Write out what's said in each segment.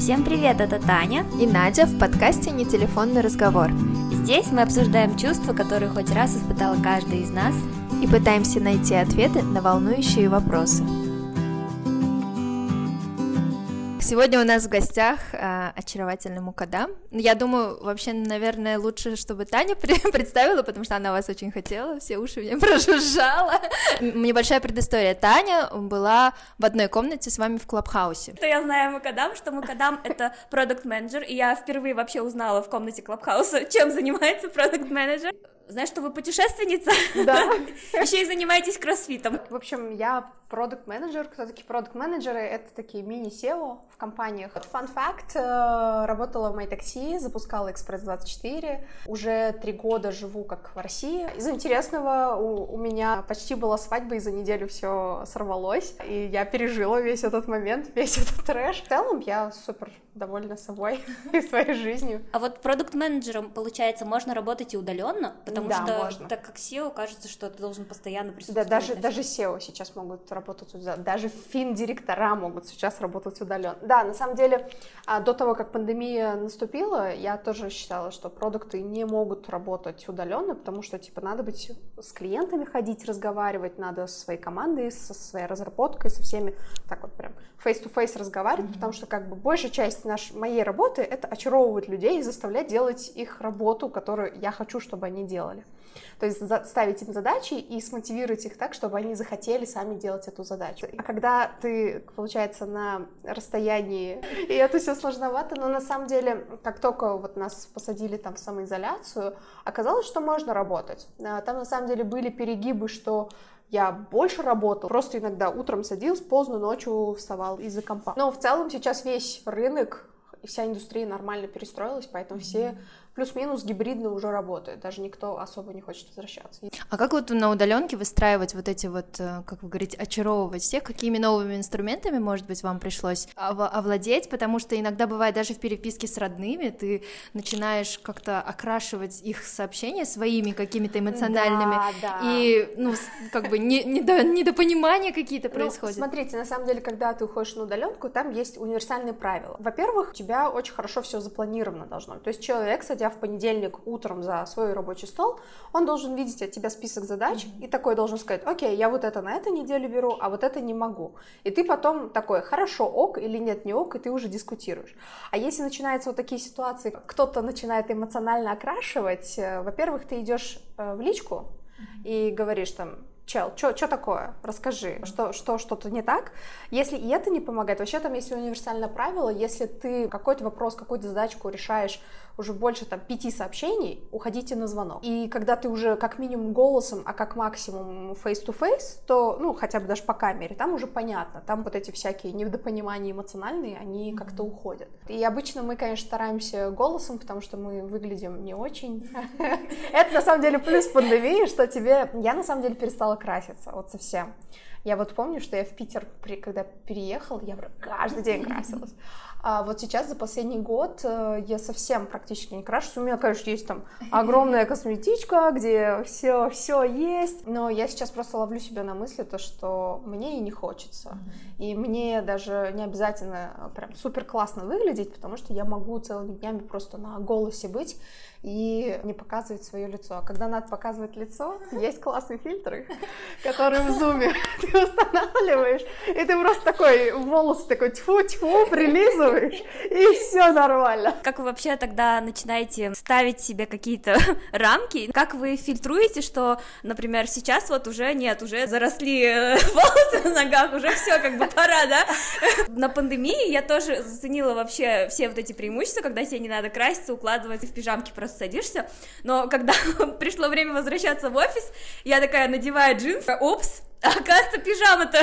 Всем привет, это Таня и Надя в подкасте «Не телефонный разговор». Здесь мы обсуждаем чувства, которые хоть раз испытал каждый из нас, и пытаемся найти ответы на волнующие вопросы. Сегодня у нас в гостях очаровательный Мукаддам. Я думаю, вообще, наверное, лучше, чтобы Таня представила, потому что она вас очень хотела, все уши мне прожужжала. Небольшая предыстория. Таня была в одной комнате с вами в Клабхаусе. Что я знаю Мукаддам, что Мукаддам — это продакт-менеджер, и я впервые вообще узнала в комнате Клабхауса, чем занимается продакт-менеджер. Знаешь, что вы путешественница? Да. Еще и занимаетесь кроссфитом. В общем, я продакт-менеджер. Кто такие продакт-менеджеры? Это такие мини-SEO в компаниях. Fun fact, работала в MyTaxi, запускала Экспресс-24. Уже 3 года живу как в России. Из интересного, у меня почти была свадьба, и за неделю все сорвалось. И я пережила весь этот момент, весь этот трэш. В целом, я супер довольна собой и своей жизнью. А вот продакт-менеджером, получается, можно работать и удаленно? Потому что, можно. Так как SEO, кажется, что ты должен постоянно присутствовать. Да, даже SEO сейчас могут работать удаленно, даже финдиректора могут сейчас работать удаленно. Да, на самом деле, до того, как пандемия наступила, я тоже считала, что продукты не могут работать удаленно, потому что, надо быть с клиентами ходить, разговаривать, надо со своей командой, со своей разработкой, со всеми, так вот прям face-to-face разговаривать, потому что, большая часть моей работы — это очаровывать людей и заставлять делать их работу, которую я хочу, чтобы они делали. То есть ставить им задачи и смотивировать их так, чтобы они захотели сами делать эту задачу. А когда ты, получается, на расстоянии, и это все сложновато, но на самом деле, как только нас посадили там в самоизоляцию, оказалось, что можно работать. Там на самом деле были перегибы, что я больше работала, просто иногда утром садилась, поздно ночью вставала из-за компа. Но в целом сейчас весь рынок и вся индустрия нормально перестроилась, поэтому все плюс-минус гибридно уже работают, даже никто особо не хочет возвращаться. А как на удаленке выстраивать эти как вы говорите, очаровывать всех? Какими новыми инструментами, может быть, вам пришлось овладеть? Потому что иногда бывает даже в переписке с родными ты начинаешь как-то окрашивать их сообщения своими какими-то эмоциональными, и, недопонимания какие-то происходят. Смотрите, на самом деле, когда ты уходишь на удаленку, там есть универсальные правила. Во-первых, у тебя очень хорошо все запланировано должно. То есть человек, садя в понедельник утром за свой рабочий стол, он должен видеть от тебя список задач и такой должен сказать: окей, я вот это на этой неделе беру, а вот это не могу. И ты потом такой: хорошо, ок, или нет, не ок, и ты уже дискутируешь. А если начинаются такие ситуации, кто-то начинает эмоционально окрашивать, во-первых, ты идешь в личку и говоришь там: чел, что такое? Расскажи, что-то не так. Если и это не помогает, вообще там есть универсальное правило: если ты какой-то вопрос, какую-то задачку решаешь уже больше 5 сообщений, уходите на звонок. И когда ты уже как минимум голосом, а как максимум face-to-face, то, хотя бы даже по камере, там уже понятно, там эти всякие недопонимания эмоциональные, они как-то уходят. И обычно мы, конечно, стараемся голосом, потому что мы выглядим не очень. Это, на самом деле, плюс пандемии, что я, на самом деле, перестала краситься, совсем. Я помню, что я в Питер, когда переехала, я каждый день красилась. А сейчас за последний год я совсем практически не крашусь. У меня, конечно, есть там огромная косметичка, где все есть, но я сейчас просто ловлю себя на мысли, что мне и не хочется. И мне даже не обязательно прям супер классно выглядеть, потому что я могу целыми днями просто на голосе быть и не показывать свое лицо. А когда надо показывать лицо, есть классные фильтры, которые в зуме ты устанавливаешь, и ты просто такой волосы такой тьфу-тьфу прилизываешь, и все нормально. Как вы вообще тогда начинаете ставить себе какие-то рамки? Как вы фильтруете, что, например, сейчас уже нет, уже заросли волосы на ногах, уже все пора, да? На пандемии я тоже заценила вообще все эти преимущества, когда тебе не надо краситься, укладываться, в пижамке просто садишься, но когда пришло время возвращаться в офис, я такая надеваю джинсы, опс, оказывается, пижама-то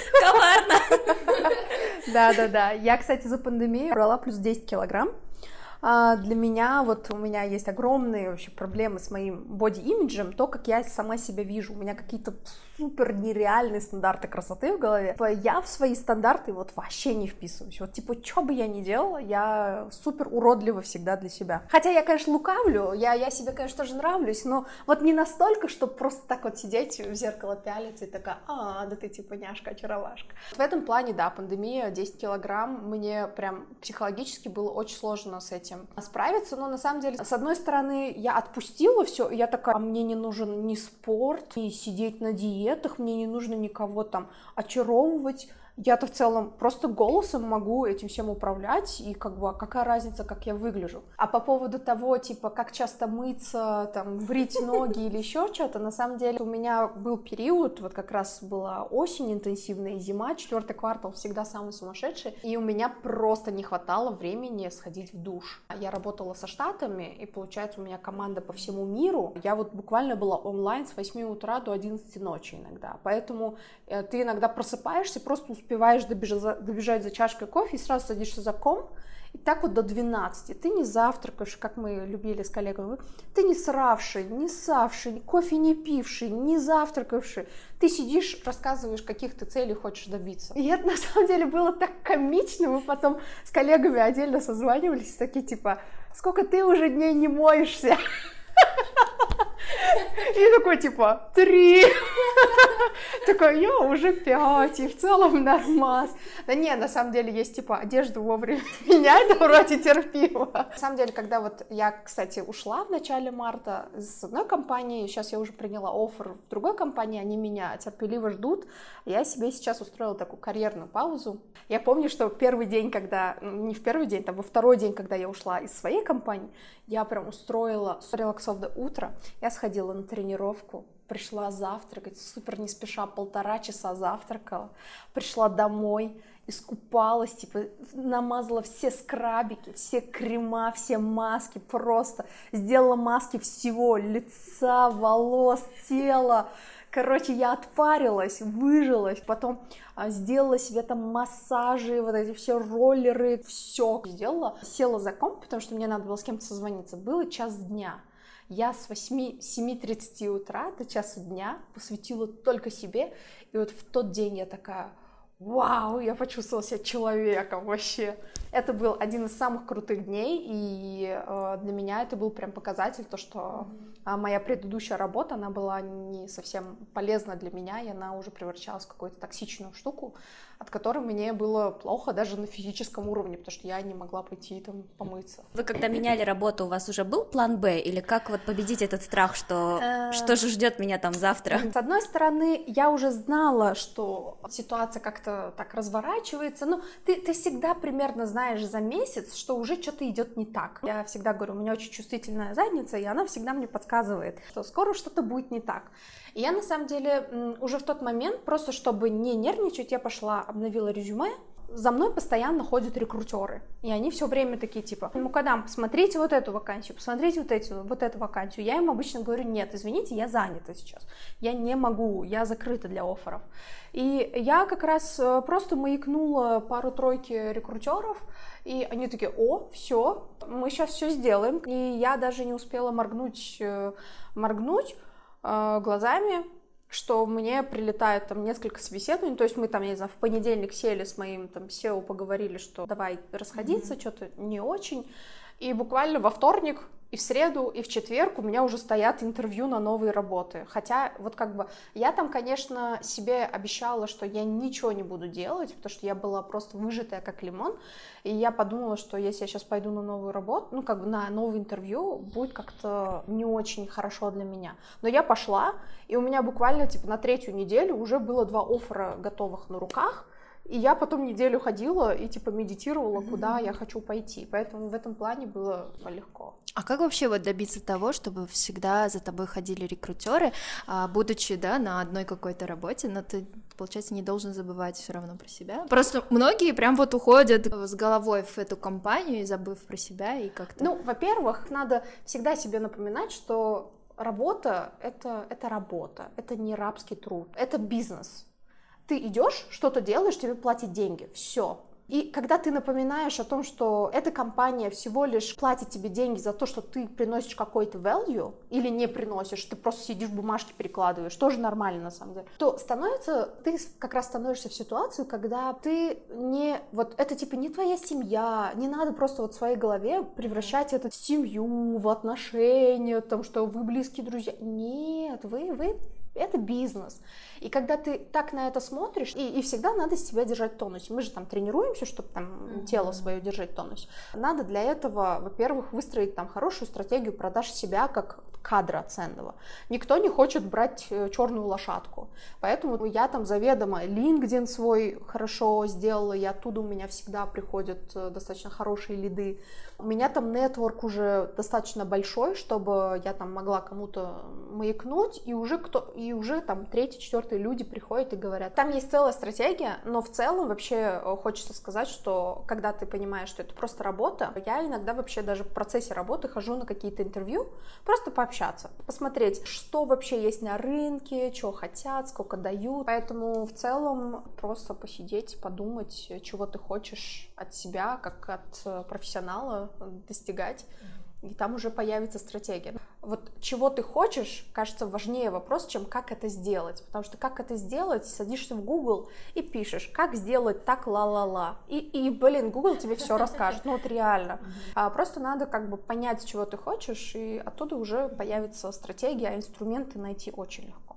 коварна. Да. Я, кстати, за пандемию брала плюс 10 килограмм. Для меня, у меня есть огромные вообще проблемы с моим боди-имиджем, то, как я сама себя вижу. У меня какие-то супер нереальные стандарты красоты в голове. Я в свои стандарты вот вообще не вписываюсь. Вот типа, что бы я ни делала, я супер уродлива всегда для себя. Хотя я, конечно, лукавлю, я себе, конечно, тоже нравлюсь, но вот не настолько, чтобы просто так вот сидеть в зеркало пялиться и такая, да ты типа няшка, очаровашка. В этом плане, да, пандемия, 10 килограмм, мне прям психологически было очень сложно с этим справиться, но на самом деле, с одной стороны, я отпустила все, и я такая, мне не нужен ни спорт, ни сидеть на диетах, мне не нужно никого там очаровывать. Я-то в целом просто голосом могу этим всем управлять, и как бы какая разница, как я выгляжу. А по поводу того, типа, как часто мыться, там, брить ноги или еще что-то, на самом деле у меня был период, вот как раз была осень интенсивная, зима, 4-й квартал всегда самый сумасшедший, и у меня просто не хватало времени сходить в душ. Я работала со Штатами, и получается у меня команда по всему миру, я вот буквально была онлайн с 8 утра до 11 ночи иногда, поэтому ты иногда просыпаешься, просто успеваешь добежать за чашкой кофе и сразу садишься за комп, и так вот до 12. Ты не завтракаешь, как мы любили с коллегами, ты не сравший, не савший, кофе не пивший, не завтракавший. Ты сидишь, рассказываешь, каких ты целей хочешь добиться. И это на самом деле было так комично. Мы потом с коллегами отдельно созванивались, такие типа, сколько ты уже дней не моешься? И такой, типа, 3. Такой, я уже 5, и в целом нормас. Да не, на самом деле есть, типа, одежду вовремя менять, это вроде терпимо. На самом деле, когда вот я, кстати, ушла в начале марта с одной компании, сейчас я уже приняла оффер в другой компании, они меня терпеливо ждут, я себе сейчас устроила такую карьерную паузу. Я помню, что первый день, когда, не в первый день, там, во второй день, когда я ушла из своей компании, я прям устроила релаксовное утро, я сходила на тренировку, пришла завтракать, супер не спеша, 1,5 часа завтракала, пришла домой, искупалась, типа, намазала все скрабики, все крема, все маски, просто сделала маски всего, лица, волос, тела. Короче, я отпарилась, выжилась, потом сделала себе там массажи, вот эти все роллеры, все сделала. Села за комп, потому что мне надо было с кем-то созвониться. Было 1 дня. Я с 7:30 утра до 1 дня посвятила только себе. И вот в тот день я такая, вау, я почувствовала себя человеком вообще. Это был один из самых крутых дней, и для меня это был прям показатель, то, что моя предыдущая работа, она была не совсем полезна для меня, и она уже превращалась в какую-то токсичную штуку, от которой мне было плохо даже на физическом уровне, потому что я не могла пойти там помыться. Вы когда меняли работу, у вас уже был план Б, или как вот победить этот страх, что же ждет меня там завтра? С одной стороны, я уже знала, что ситуация как-то так разворачивается, но ты всегда примерно знаешь за месяц, что уже что-то идет не так. Я всегда говорю, у меня очень чувствительная задница, и она всегда мне подсказывает, что скоро что-то будет не так. И я на самом деле уже в тот момент, просто чтобы не нервничать, я пошла, обновила резюме. За мной постоянно ходят рекрутеры, и они все время такие, типа, мукадам, посмотрите вот эту вакансию, посмотрите вот эту вакансию. Я им обычно говорю, нет, извините, я занята сейчас, я не могу, я закрыта для офферов. И я как раз просто маякнула пару-тройки рекрутеров, и они такие, все, мы сейчас все сделаем. И я даже не успела моргнуть глазами, что мне прилетает там несколько собеседований, то есть мы там, я не знаю, в понедельник сели с моим там SEO, поговорили, что давай расходиться, что-то не очень, и буквально во вторник и в среду, и в четверг у меня уже стоят интервью на новые работы, хотя вот как бы я там, конечно, себе обещала, что я ничего не буду делать, потому что я была просто выжатая как лимон, и я подумала, что если я сейчас пойду на новую работу, ну как бы на новое интервью, будет как-то не очень хорошо для меня, но я пошла, и у меня буквально типа на 3-ю неделю уже было 2 оффера готовых на руках. И я потом неделю ходила и типа медитировала, куда я хочу пойти. Поэтому в этом плане было легко. А как вообще вот добиться того, чтобы всегда за тобой ходили рекрутеры, будучи, да, на одной какой-то работе, но ты, получается, не должен забывать все равно про себя? Просто многие прям вот уходят с головой в эту компанию и забыв про себя и как-то... Ну, во-первых, надо всегда себе напоминать, что работа — это работа, это не рабский труд, это бизнес. Ты идешь, что-то делаешь, тебе платят деньги, все. И когда ты напоминаешь о том, что эта компания всего лишь платит тебе деньги за то, что ты приносишь какой-то value, или не приносишь, ты просто сидишь, бумажки перекладываешь, тоже нормально на самом деле, то ты как раз становишься в ситуацию, когда ты не, вот это типа не твоя семья, не надо просто вот в своей голове превращать это в семью, в отношения, там, что вы близкие друзья. Нет, вы это бизнес. И когда ты так на это смотришь, и всегда надо себя держать в тонусе. Мы же там тренируемся, чтобы там тело свое держать в тонусе. Надо для этого, во-первых, выстроить там хорошую стратегию продаж себя как кадра ценного. Никто не хочет брать черную лошадку. Поэтому я там заведомо LinkedIn свой хорошо сделала, и оттуда у меня всегда приходят достаточно хорошие лиды. У меня там нетворк уже достаточно большой, чтобы я там могла кому-то маякнуть, и уже там 3-4 люди приходят и говорят. Там есть целая стратегия, но в целом вообще хочется сказать, что когда ты понимаешь, что это просто работа, я иногда вообще даже в процессе работы хожу на какие-то интервью, просто пообщаться, посмотреть, что вообще есть на рынке, что хотят, сколько дают. Поэтому в целом просто посидеть, подумать, чего ты хочешь от себя, как от профессионала достигать. И там уже появится стратегия. Вот чего ты хочешь, кажется, важнее вопрос, чем как это сделать. Потому что как это сделать, садишься в Google и пишешь, как сделать так ла-ла-ла. И Google тебе все расскажет. Ну вот реально. Просто надо как бы понять, чего ты хочешь, и оттуда уже появится стратегия, а инструменты найти очень легко.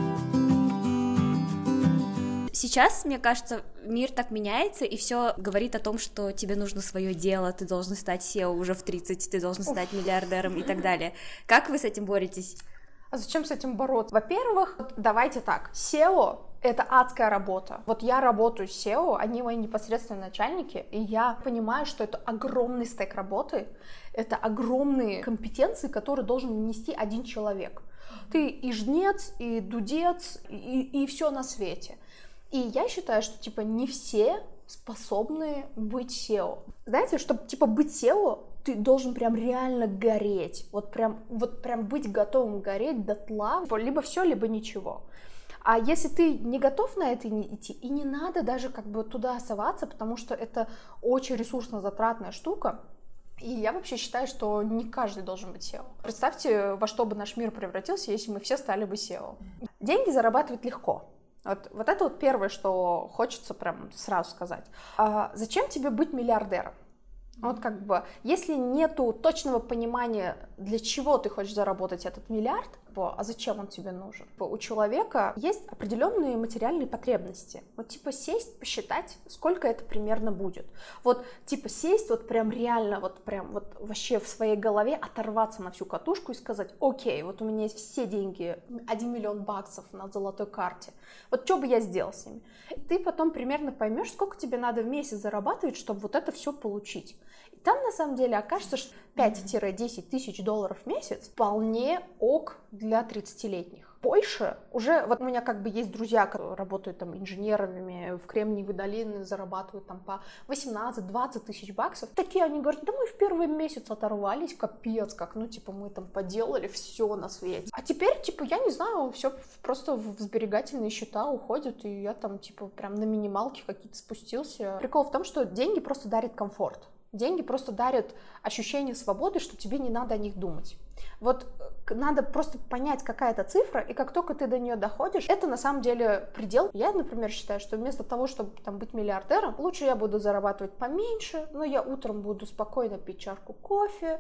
Сейчас, мне кажется, мир так меняется, и все говорит о том, что тебе нужно свое дело, ты должен стать SEO уже в 30, ты должен стать миллиардером и так далее. Как вы с этим боретесь? А зачем с этим бороться? Во-первых, давайте так, SEO — это адская работа. Вот я работаю с SEO, они мои непосредственные начальники, и я понимаю, что это огромный стек работы, это огромные компетенции, которые должен нести один человек. Ты и жнец, и дудец, и все на свете. И я считаю, что, типа, не все способны быть SEO. Знаете, чтобы, типа, быть SEO, ты должен прям реально гореть. Вот прям быть готовым гореть дотла. Либо все, либо ничего. А если ты не готов на это идти, и не надо даже как бы туда соваться, потому что это очень ресурсно-затратная штука, и я вообще считаю, что не каждый должен быть SEO. Представьте, во что бы наш мир превратился, если мы все стали бы SEO. Деньги зарабатывать легко. Вот это вот первое, что хочется прям сразу сказать. Зачем тебе быть миллиардером? Вот как бы, если нету точного понимания, для чего ты хочешь заработать этот миллиард, а зачем он тебе нужен? У человека есть определенные материальные потребности. Вот типа сесть, посчитать, сколько это примерно будет. Вот типа сесть, вот прям реально, вот прям вот вообще в своей голове оторваться на всю катушку и сказать: окей, вот у меня есть все деньги, $1 миллион на золотой карте. Вот что бы я сделал с ними? И ты потом примерно поймешь, сколько тебе надо в месяц зарабатывать, чтобы вот это все получить. И там на самом деле окажется, что 5-10 тысяч долларов в месяц вполне ок для 30-летних. Больше уже, вот у меня как бы есть друзья, которые работают там инженерами в Кремниевой долине, зарабатывают там по 18-20 тысяч баксов. Такие они говорят: да мы в первый месяц оторвались, капец, как, ну типа мы там поделали все на свете. А теперь, типа, я не знаю, все просто в сберегательные счета уходит, и я там типа прям на минималке какие-то спустился. Прикол в том, что деньги просто дарят комфорт. Деньги просто дарят ощущение свободы, что тебе не надо о них думать. Вот надо просто понять, какая это цифра, и как только ты до нее доходишь, это на самом деле предел. Я, например, считаю, что вместо того, чтобы там быть миллиардером, лучше я буду зарабатывать поменьше, но я утром буду спокойно пить чашку кофе,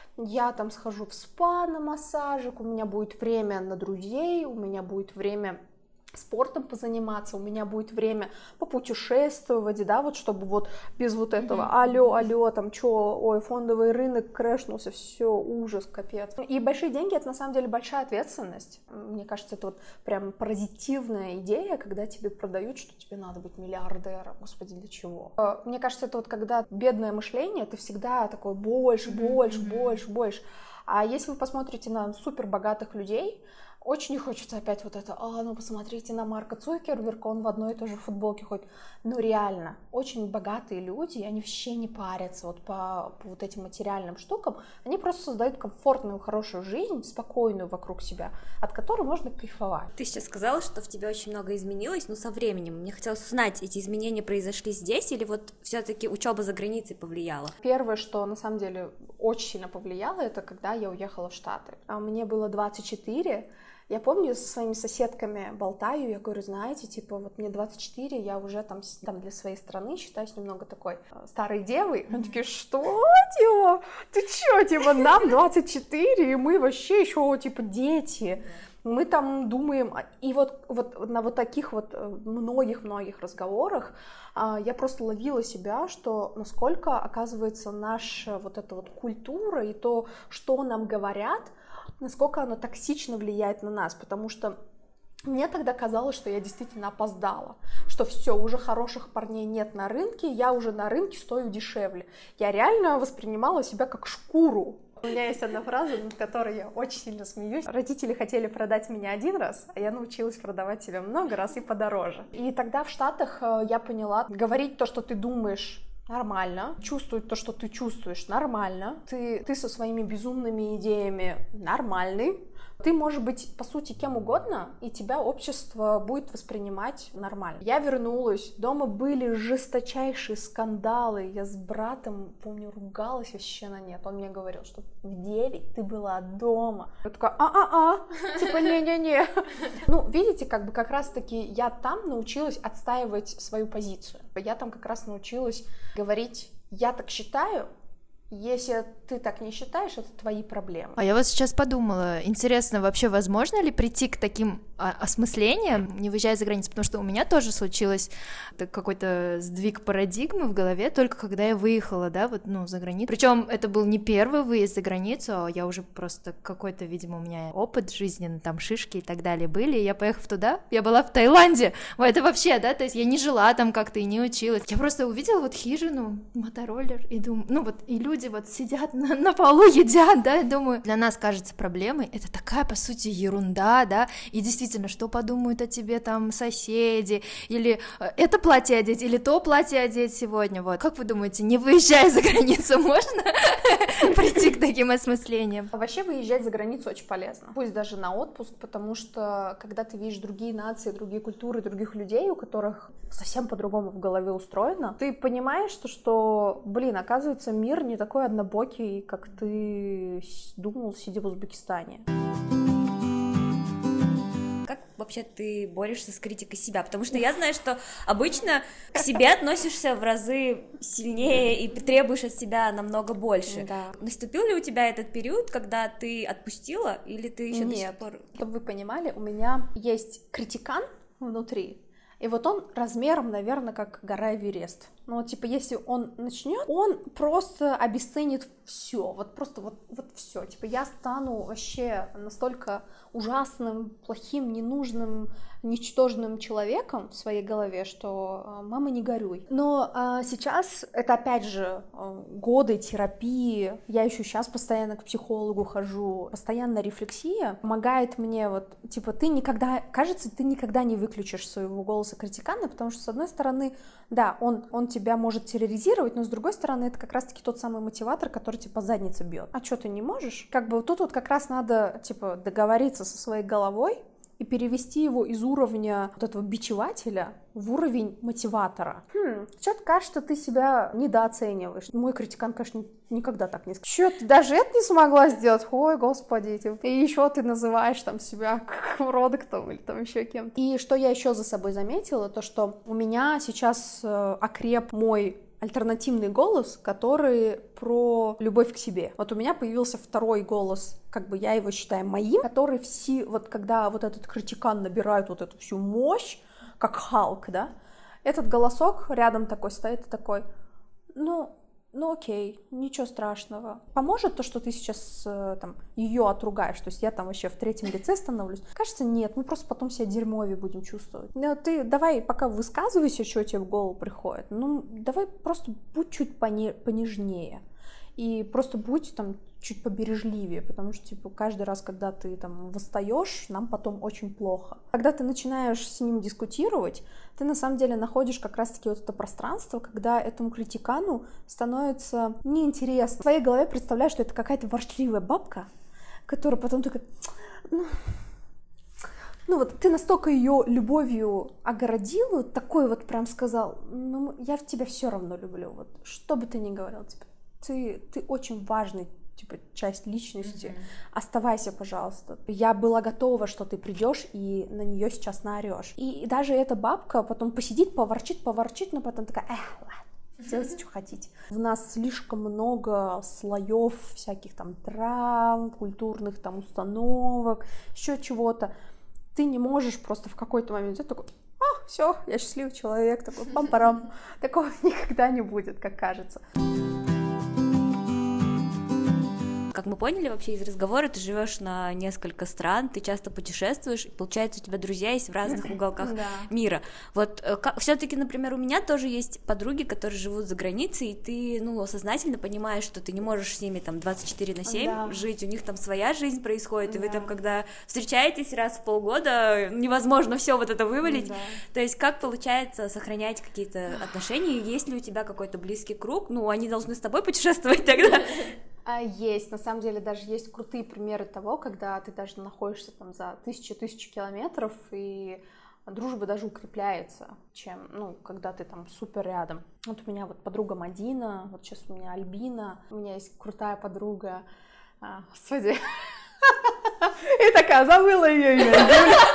я там схожу в спа на массажик, у меня будет время на друзей, у меня будет время спортом позаниматься, у меня будет время попутешествовать, да, вот чтобы вот без вот этого алло, там чё, ой, фондовый рынок крэшнулся, все, ужас, капец. И большие деньги — это на самом деле большая ответственность. Мне кажется, это вот прям паразитивная идея, когда тебе продают, что тебе надо быть миллиардером, господи, для чего? Мне кажется, это вот когда бедное мышление, ты всегда такой больше. А если вы посмотрите на супербогатых людей, Очень не хочется опять вот это, ну посмотрите на Марка Цукерберга, он в одной и той же футболке ходит. Ну реально, очень богатые люди, они вообще не парятся вот по вот этим материальным штукам, они просто создают комфортную, хорошую жизнь, спокойную вокруг себя, от которой можно кайфовать. Ты сейчас сказала, что в тебе очень много изменилось, но со временем. Мне хотелось узнать, эти изменения произошли здесь или вот все-таки учеба за границей повлияла? Первое, что на самом деле очень сильно повлияло, это когда я уехала в Штаты. Мне было 24. Я помню, со своими соседками болтаю, я говорю, знаете, типа, вот мне 24, я уже там для своей страны считаюсь немного такой старой девой. Они такие, что, типа, ты чё, типа, нам 24, и мы вообще еще, типа, дети. Мы там думаем, и вот на вот таких вот многих-многих разговорах я просто ловила себя, что насколько, оказывается, наша вот эта вот культура и то, что нам говорят, насколько оно токсично влияет на нас, потому что мне тогда казалось, что я действительно опоздала, что все, уже хороших парней нет на рынке, я уже на рынке стою дешевле. Я реально воспринимала себя как шкуру. У меня есть одна фраза, над которой я очень сильно смеюсь. Родители хотели продать меня один раз, а я научилась продавать себя много раз и подороже. И тогда в Штатах я поняла, говорить то, что ты думаешь, нормально, чувствовать то, что ты чувствуешь, нормально, ты со своими безумными идеями нормальный, ты можешь быть, по сути, кем угодно, и тебя общество будет воспринимать нормально. Я вернулась, дома были жесточайшие скандалы, я с братом, помню, ругалась вообще на нет, он мне говорил, что в 9 ты была дома. Я такая, типа, не-не-не. Ну, видите, как раз-таки я там научилась отстаивать свою позицию, я там как раз научилась говорить, я так считаю, если ты так не считаешь, это твои проблемы. А я вот сейчас подумала, интересно, вообще возможно ли прийти к таким осмыслениям, не выезжая за границу, потому что у меня тоже случилось какой-то сдвиг парадигмы в голове, только когда я выехала, да, вот, ну, за границу. Причем это был не первый выезд за границу, а я уже просто какой-то, видимо, у меня опыт жизненный, там шишки и так далее были, и я, поехав туда, я была в Таиланде, это вообще, да, то есть я не жила там как-то и не училась, я просто увидела вот хижину, мотороллер, и думаю, ну вот, и люди вот сидят на полу, едят, да, и думаю, для нас кажется проблемой, это такая, по сути, ерунда, да, и действительно, что подумают о тебе там соседи, или это платье одеть, или то платье одеть сегодня, вот. Как вы думаете, не выезжая за границу, можно прийти к таким осмыслениям? Вообще выезжать за границу очень полезно, пусть даже на отпуск, потому что, когда ты видишь другие нации, другие культуры, других людей, у которых совсем по-другому в голове устроено, ты понимаешь, что, блин, оказывается, мир не такой однобокий, как ты думал, сидя в Узбекистане. Как вообще ты борешься с критикой себя? Потому что я знаю, что обычно к себе относишься в разы сильнее и требуешь от себя намного больше. Да. Наступил ли у тебя этот период, когда ты отпустила, или ты еще до сих пор... Чтобы вы понимали, у меня есть критикан внутри, и вот он размером, наверное, как гора Эверест. Ну, типа, если он начнет, он просто обесценит все, вот просто вот все. Типа, я стану вообще настолько ужасным, плохим, ненужным, ничтожным человеком в своей голове, что мама, не горюй. Но сейчас это, опять же, годы терапии. Я еще сейчас постоянно к психологу хожу. Постоянно рефлексия помогает мне вот, типа, ты никогда не выключишь своего голоса критикана, потому что, с одной стороны, да, он тебя может терроризировать, но с другой стороны, это как раз-таки тот самый мотиватор, который тебя по заднице бьет. А что, ты не можешь? Как бы тут вот как раз надо, типа, договориться со своей головой и перевести его из уровня вот этого бичевателя в уровень мотиватора. Что-то кажется, ты себя недооцениваешь. Мой критикан, конечно, никогда так не скажет. Что, ты даже это не смогла сделать? Ой, господи, и еще ты называешь там себя продуктом или там еще кем-то. И что я еще за собой заметила, то что у меня сейчас окреп мой альтернативный голос, который про любовь к себе. Вот у меня появился второй голос, как бы я его считаю моим, который вот когда вот этот критикан набирает вот эту всю мощь, как Халк, да, этот голосок рядом такой стоит и такой, ну окей, ничего страшного. Поможет то, что ты сейчас там ее отругаешь, то есть я там вообще в третьем лице становлюсь? Кажется, нет, мы просто потом себя дерьмовее будем чувствовать. Но ты давай пока высказывайся, что тебе в голову приходит, ну давай просто будь чуть понежнее. и просто будь там чуть побережливее, потому что, типа, каждый раз, когда ты там восстаешь, нам потом очень плохо. Когда ты начинаешь с ним дискутировать, ты на самом деле находишь как раз-таки вот это пространство, когда этому критикану становится неинтересно. В твоей голове представляешь, что это какая-то ворчливая бабка, которая потом такая... Ну вот ты настолько ее любовью огородил, вот такой вот прям сказал, ну я в тебя все равно люблю, вот что бы ты ни говорил, типа, ты очень важный, типа, часть личности, оставайся, пожалуйста. Я была готова, что ты придешь и на нее сейчас наорешь. И даже эта бабка потом посидит, поворчит, но потом такая, ладно, делайте, что хотите. В нас слишком много слоев всяких там травм, культурных там установок, еще чего-то. Ты не можешь просто в какой-то момент взять такой, все, я счастливый человек, такой пам-парам. Такого никогда не будет, как кажется. Как мы поняли вообще из разговора, ты живешь на несколько стран, ты часто путешествуешь, и получается, у тебя друзья есть в разных уголках мира. Вот все-таки, например, у меня тоже есть подруги, которые живут за границей, и ты, сознательно понимаешь, что ты не можешь с ними там 24/7 жить, у них там своя жизнь происходит, и вы там, когда встречаетесь раз в полгода, невозможно все вот это вывалить. То есть как получается сохранять какие-то отношения, есть ли у тебя какой-то близкий круг, они должны с тобой путешествовать тогда. Есть, на самом деле даже есть крутые примеры того, когда ты даже находишься там за тысячи километров, и дружба даже укрепляется, чем, когда ты там супер рядом. Вот у меня вот подруга Мадина, вот сейчас у меня Альбина, у меня есть крутая подруга, господи, и такая, забыла ее имя,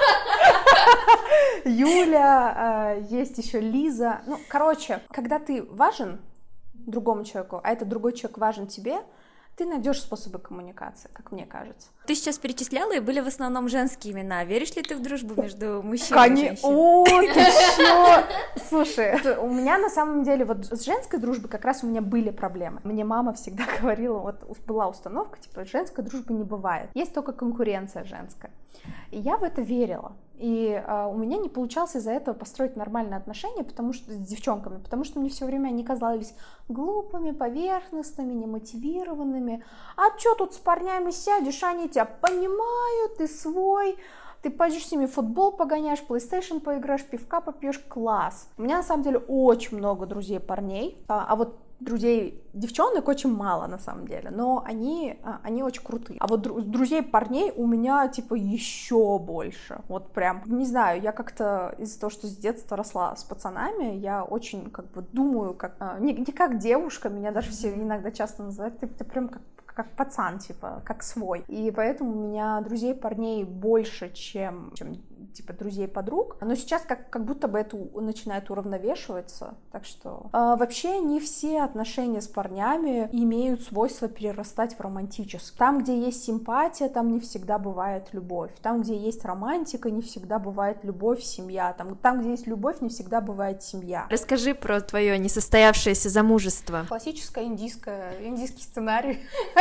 Юля, есть еще Лиза, когда ты важен другому человеку, а этот другой человек важен тебе, ты найдешь способы коммуникации, как мне кажется. Ты сейчас перечисляла, и были в основном женские имена. Веришь ли ты в дружбу между мужчиной и женщиной? О, ты чё? Слушай, у меня на самом деле вот с женской дружбой как раз у меня были проблемы. Мне мама всегда говорила, вот была установка, типа, женской дружбы не бывает. Есть только конкуренция женская. И я в это верила. И у меня не получалось из-за этого построить нормальные отношения с девчонками, потому что мне все время они казались глупыми, поверхностными, немотивированными. А чё тут с парнями сядешь, они тебя понимают, ты свой, ты пойдешь с ними в футбол погоняешь, PlayStation поиграешь, пивка попьешь, класс. У меня на самом деле очень много друзей парней, а вот друзей девчонок очень мало на самом деле, но они очень крутые. А вот друзей парней у меня типа еще больше. Вот прям, не знаю, я как-то из-за того, что с детства росла с пацанами, я очень как бы думаю, не как девушка, меня даже все иногда часто называют, ты прям как пацан, типа, как свой. И поэтому у меня друзей парней больше, чем типа друзей подруг. Но сейчас как будто бы это начинает уравновешиваться. Так что вообще не все отношения с парнями имеют свойство перерастать в романтические. Там, где есть симпатия, там не всегда бывает любовь. Там, где есть романтика, не всегда бывает любовь, семья. Там, где есть любовь, не всегда бывает семья. Расскажи про твое несостоявшееся замужество. Классическое индийский сценарий.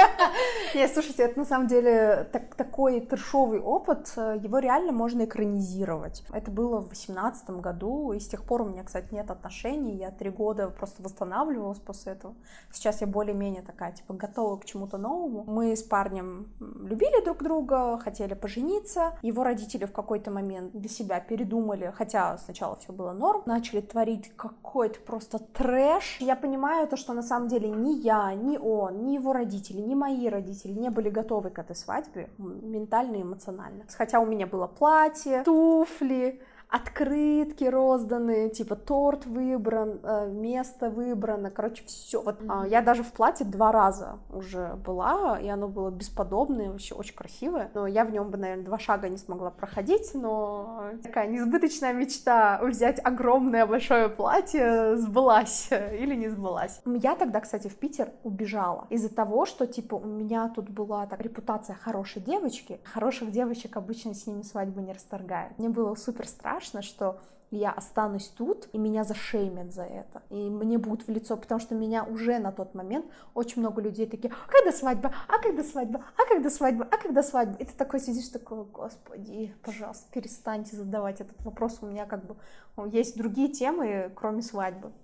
Нет, слушайте, это на самом деле такой трешовый опыт, его реально можно экранизировать. Это было в 2018 году, и с тех пор у меня, кстати, нет отношений, я 3 года просто восстанавливалась после этого. Сейчас я более-менее такая, типа, готова к чему-то новому. Мы с парнем любили друг друга, хотели пожениться, его родители в какой-то момент для себя передумали, хотя сначала все было норм, начали творить какой-то просто трэш. Я понимаю то, что на самом деле ни я, ни он, ни его родители, ни мои родители не были готовы к этой свадьбе ментально и эмоционально. Хотя у меня было платье, туфли, открытки розданы, типа торт выбран, место выбрано, короче, все. Вот я даже в платье 2 раза уже была, и оно было бесподобное, вообще очень красивое. Но я в нем бы, наверное, 2 шага не смогла проходить, но такая несбыточная мечта взять огромное большое платье сбылась или не сбылась. Я тогда, кстати, в Питер убежала из-за того, что, типа, у меня тут была так репутация хорошей девочки. Хороших девочек обычно с ними свадьбу не расторгают. Мне было супер страшно, что я останусь тут, и меня зашеймят за это, и мне будут в лицо, потому что меня уже на тот момент очень много людей такие: а когда свадьба, а когда свадьба, а когда свадьба, а когда свадьба, и ты такой сидишь, такой: господи, пожалуйста, перестаньте задавать этот вопрос, у меня как бы есть другие темы, кроме свадьбы.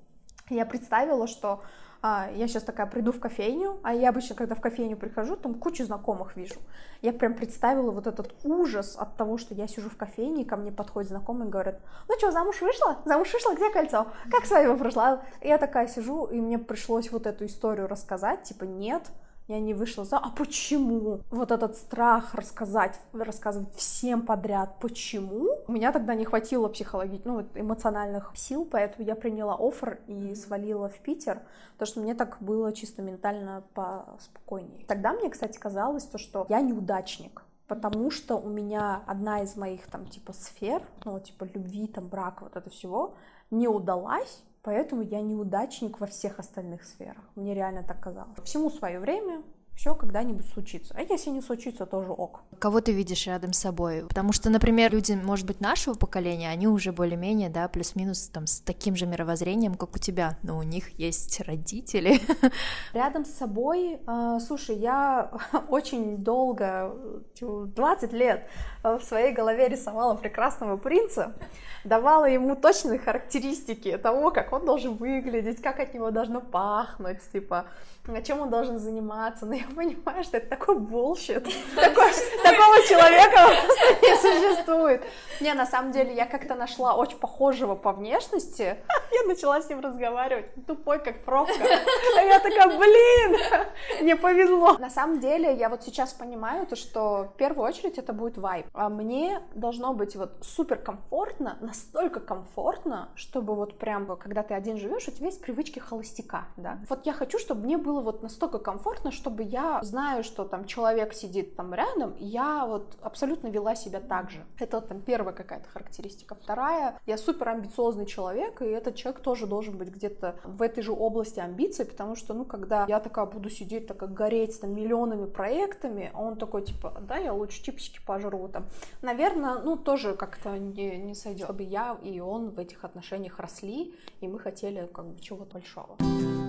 Я представила, что я сейчас такая приду в кофейню, а я обычно, когда в кофейню прихожу, там кучу знакомых вижу. Я прям представила вот этот ужас от того, что я сижу в кофейне, и ко мне подходит знакомый и говорит: ну что, замуж вышла? Замуж вышла? Где кольцо? Как свадьба прошла? И я такая сижу, и мне пришлось вот эту историю рассказать, типа, нет, я не вышла а почему? Вот этот страх рассказывать всем подряд, почему? У меня тогда не хватило эмоциональных сил, поэтому я приняла оффер и свалила в Питер, потому что мне так было чисто ментально поспокойнее. Тогда мне, кстати, казалось, что я неудачник, потому что у меня одна из моих там типа сфер, любви, там брака, вот это всего, не удалась. Поэтому я неудачник во всех остальных сферах. Мне реально так казалось. Всему свое время, все когда-нибудь случится. А если не случится, тоже ок. Кого ты видишь рядом с собой? Потому что, например, люди, может быть, нашего поколения, они уже более-менее, да, плюс-минус там с таким же мировоззрением, как у тебя, но у них есть родители. Рядом с собой, слушай, я очень долго, 20 лет в своей голове рисовала прекрасного принца, давала ему точные характеристики того, как он должен выглядеть, как от него должно пахнуть, типа, чем он должен заниматься. Но я понимаю, что это такой bullshit. Такого человека просто не существует. Не, на самом деле, я как-то нашла очень похожего по внешности. Я начала с ним разговаривать, тупой как пробка. А я такая, не повезло. На самом деле, я вот сейчас понимаю, что в первую очередь это будет вайб. А мне должно быть вот супер комфортно, настолько комфортно, чтобы вот прям, когда ты один живешь, у тебя есть привычки холостяка, да. Вот я хочу, чтобы мне было вот настолько комфортно, чтобы я знаю, что там человек сидит там рядом, и я вот абсолютно вела себя так же. Это вот там первая какая-то характеристика. Вторая, я супер амбициозный человек, и этот человек тоже должен быть где-то в этой же области амбиций, потому что, когда я такая буду сидеть, такая гореть там миллионами проектами, а он такой, типа, да, я лучше чипсики пожру там. Наверное, тоже как-то не сойдет. Чтобы я и он в этих отношениях росли, и мы хотели как бы чего-то большого.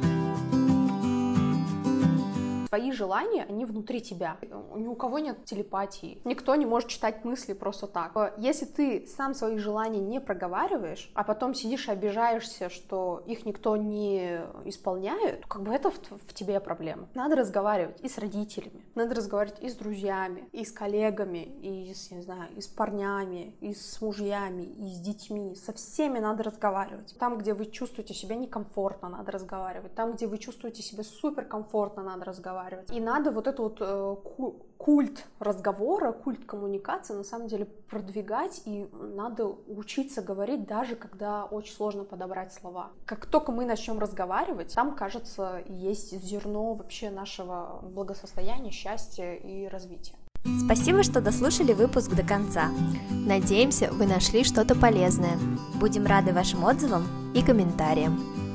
Твои желания, они внутри тебя. Ни у кого нет телепатии. Никто не может читать мысли просто так. Если ты сам свои желания не проговариваешь, а потом сидишь и обижаешься, что их никто не исполняет, то как бы это в тебе проблема. Надо разговаривать и с родителями, надо разговаривать и с друзьями, и с коллегами, и с, не знаю, и с парнями, и с мужьями, и с детьми. Со всеми надо разговаривать. Там, где вы чувствуете себя некомфортно, надо разговаривать. Там, где вы чувствуете себя суперкомфортно, надо разговаривать. И надо вот этот культ разговора, культ коммуникации на самом деле продвигать, и надо учиться говорить, даже когда очень сложно подобрать слова. Как только мы начнем разговаривать, там, кажется, есть зерно вообще нашего благосостояния, счастья и развития. Спасибо, что дослушали выпуск до конца. Надеемся, вы нашли что-то полезное. Будем рады вашим отзывам и комментариям.